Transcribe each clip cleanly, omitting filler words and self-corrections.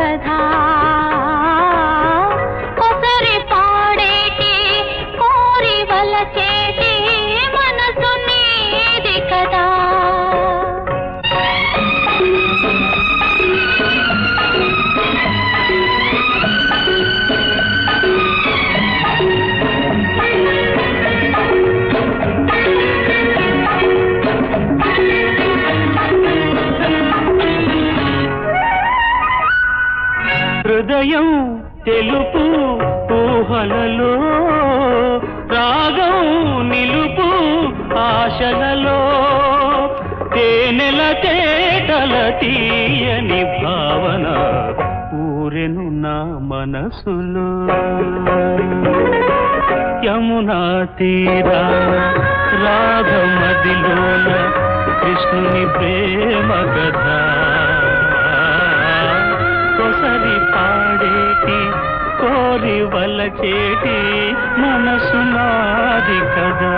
కథా కొసరి పాడేటి కోరి వలచేటి మనసు నీది కదా. హృదయం తెలుపు ఊహలలో రాగం నిలుపు ఆశలలో తేనెల తేటల తీయని భావన ఊరెను నా మనసులో. యమునా తీరా రాగమదిలోన కృష్ణుని ప్రేమ కథ కొసరి పాడేటి కోరి వలచేటి మనసు నాది కదా.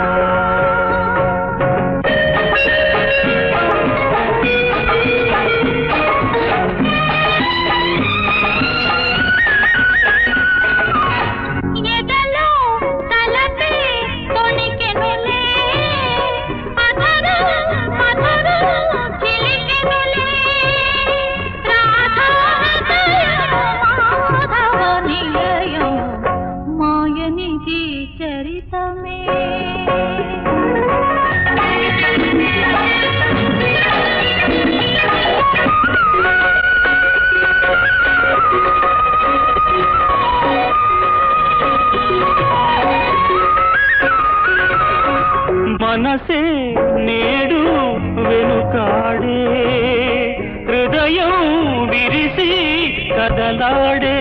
మనసే నేడు వెనుకాడే హృదయం విరిసి కదలాడే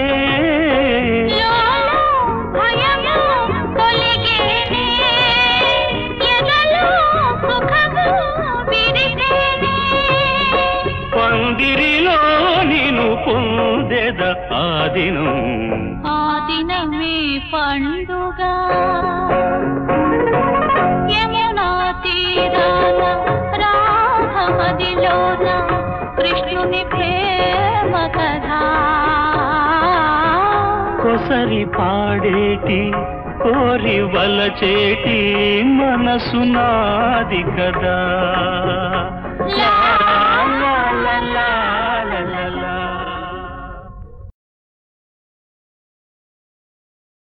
పందిరిలో నిన్ను పొందెద ఆ దినమే పండుగ. యమునా తీరాన రాధమదిలోన కృష్ణుని ప్రేమ కథా కొసరి పాడేటి కోరి వలచేటి మనసు నాది కదా.